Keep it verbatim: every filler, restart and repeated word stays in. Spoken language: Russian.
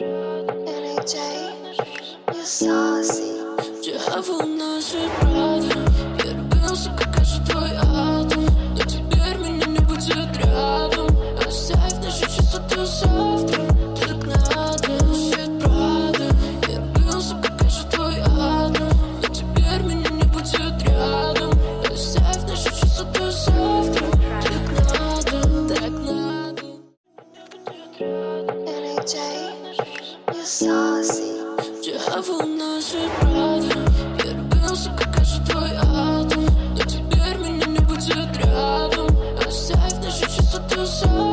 Дьявол носит Прада. Я рубился, как же твой атом, но теперь меня не будет рядом. Оставь наши чистоты завтра, так надо. Носит Прада. Я рубился, как же твой атом, но теперь меня не будет рядом. Оставь наши чистоты завтра, так надо, так надо. Дьявол носит Прада. Я рубился, как же твой атом, но теперь меня не будет рядом. Оставь наши чистоты завтра.